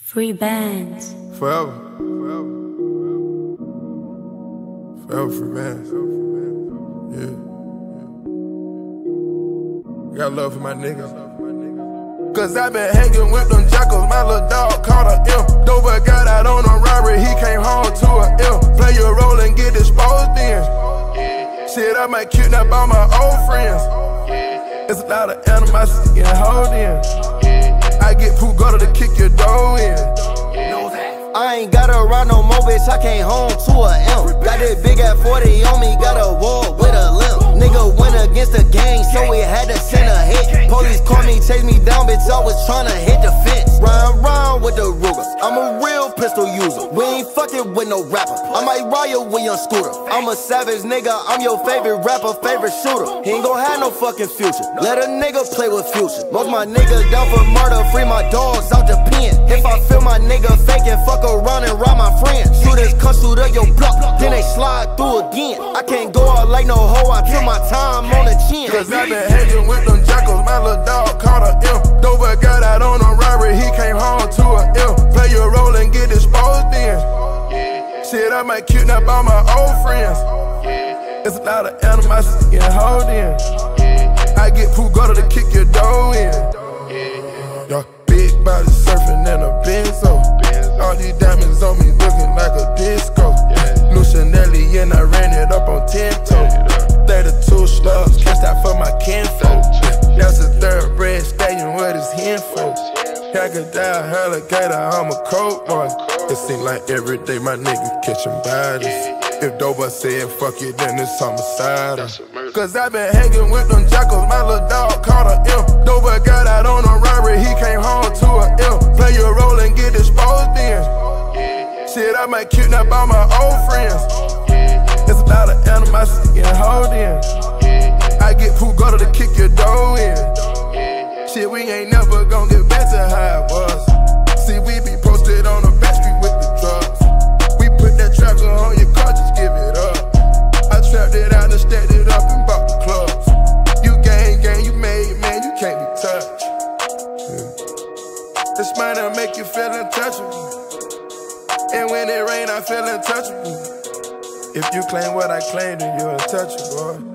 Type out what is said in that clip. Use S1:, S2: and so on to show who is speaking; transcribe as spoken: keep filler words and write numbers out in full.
S1: Free bands.
S2: Forever. Forever. Forever free bands. Yeah. Got love for my niggas. Cause I been hanging with them jackals. My little dog caught a M. Dover got out on a robbery. He came home to a M. Play your role and get exposed in. Shit, I might kidnap all my old friends. It's a lot of animosity getting hold in. I get Pooh Gutter to kick your door in.
S3: I ain't gotta ride no more, bitch, I came home to a M. Got that big at forty on me, got a wall with a limp. Nigga went against the gang, so we had to send a hit. Police called me, chased me down, bitch, I was tryna hit the fence. Run round with the Ruger, I'm a real pistol user. We ain't fucking with no rapper, I might riot with your scooter. I'm a savage nigga, I'm your favorite rapper, favorite shooter. He ain't gon' have no fucking future, let a nigga play with future. Most my niggas down for murder, free my dogs out the pen. If I feel my nigga faking, fuck around and rob my friends. Shooters come through to your block, then they slide through again. I can't go out like no hoe, I took my time on the chin.
S2: Cause I been hanging with them jackals, my little dog caught a M. Dover got out on a robbery, he came home to a M. Play your role and get exposed in. Shit, I might kidnap all my old friends. It's a lot of animosity getting hold in. I get Pooh Gutter to kick your door in. Yo, big body surfing in a Benzo. All these diamonds on me looking like a disco. New Chanelli and I ran it up on ten toe. thirty-two slugs, cashed out for my kinfolk. That's a thoroughbred stallion with his hen folks. Crocodile, alligator, I'm a cold boy. It seem like every day my nigga catching bodies. If Dover said fuck it, then it's homicide. Cause I been hanging with them jackals, my little dog caught a M. Dover got out on a robbery, he came home to a M. Play your role and get exposed in. Shit, I might kidnap all my old friends. It's a lot of animosity getting hold in. I get Pooh Gutter to kick your door in. Shit, we ain't never gon' get back to how it was. See, we be posted on the back street with the drugs. We put that tracker on your car, just give it up. I trapped it out and stacked it up and bought the clubs. You gang, gang, you made, man, you can't be touched. Yeah. This money'll make you feel untouchable. And when it rain, I feel untouchable. If you claim what I claim, then you're untouchable.